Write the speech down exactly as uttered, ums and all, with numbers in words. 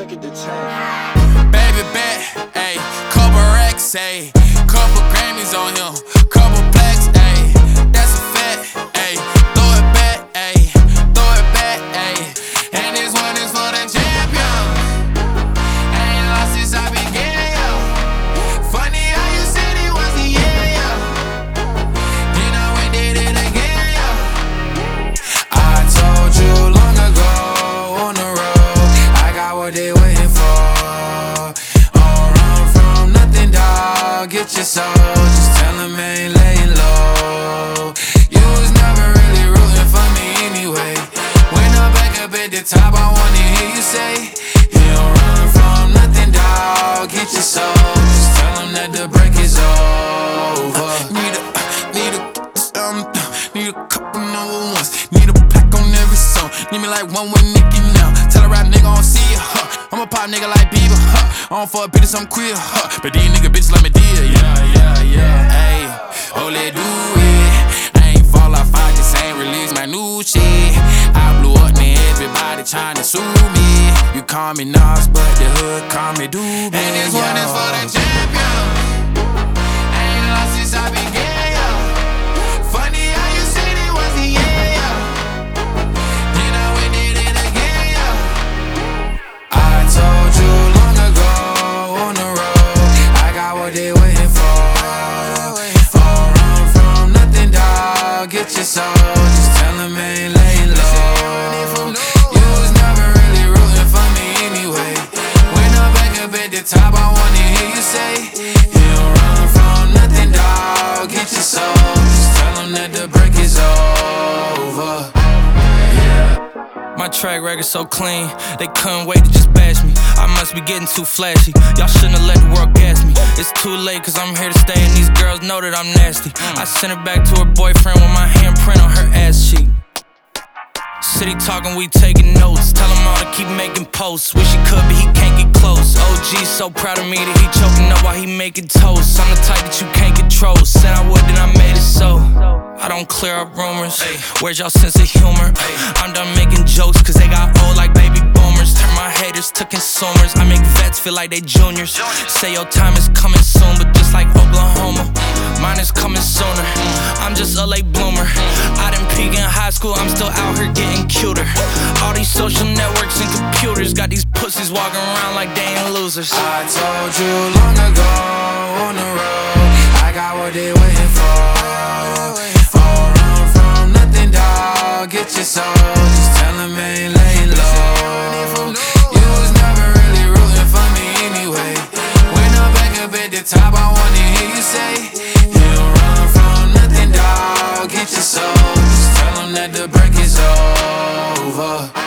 Look at the time. Baby bet, ayy, couple racks, ayy, couple Grammys on him, couple plaques, ayy, that's a fact, ayy, throw it back, ayy, throw it back, ayy, and this one is for the champion. Ain't lost since I began, yo. Funny how you said it was the year, yo. Then I went did it again, yo. I told you long ago on the road, I got what they waiting for. Get your soul, just tell him I ain't laying low. You was never really rooting for me anyway. When I'm back up at the top, I wanna hear you say, you don't run from nothing, dawg. Get your soul, just tell him that the break is over. Need a, need a, um, need a couple number ones. Need a pack on every song. Need me like one with Nicki now. Tell a rap nigga I don't see ya, huh. I'm a pop nigga like Bieber, huh. I don't fuck bitches, I'm queer, huh. But these nigga bitches let me deal, yeah, yeah, yeah. Ayy, oh, let's do it. I ain't fall off, I just ain't release my new shit. I blew up, now everybody tryna sue me. You call me Nas, but the hood call me Doobie. And this one is for the champion. Ain't lost since I began, yo. Funny how you said it was the year, yo. Then I went did it again, yo. I told you long ago on the road, I got what they waiting for. Don't run from nothing, dawg. Get your soul, just tell him I ain't laying low. You was never really rooting for me anyway. When I'm back up at the top, I wanna hear you say, you don't run from nothing, dawg. Get your soul, just tell him that the break is over. My track record so clean, they couldn't wait to just bash me. I must be getting too flashy, y'all shouldn't have let the world gas me. It's too late cause I'm here to stay and these girls know that I'm nasty. I sent her back to her boyfriend with my handprint on her ass cheek. City talking, we taking notes. Tell him all to keep making posts. Wish he could, but he can't get close. O G's so proud of me that he choking up while he making toast. I'm the type that you can't control. Said I would, then I made it so. I don't clear up rumors. Where's y'all sense of humor? I'm done making jokes cause they got old like baby boomers. Turn my haters to consumers. I make vets feel like they juniors. Say your time is coming soon, but just like Oklahoma, mine is coming sooner. I'm just a late bloomer. I didn't peak in high school, I'm still out here getting cuter. All these social networks and computers got these pussies walking around like they ain't losers. I told you long ago on the road, I got what they waiting for. Don't run from nothing, dawg. Get your soul, just tell him I ain't laying low. You was never really rooting for me anyway. When I'm back up at the top, I wanna hear you say, you don't run from nothing, dawg. Get your soul, just tell him that the break is over.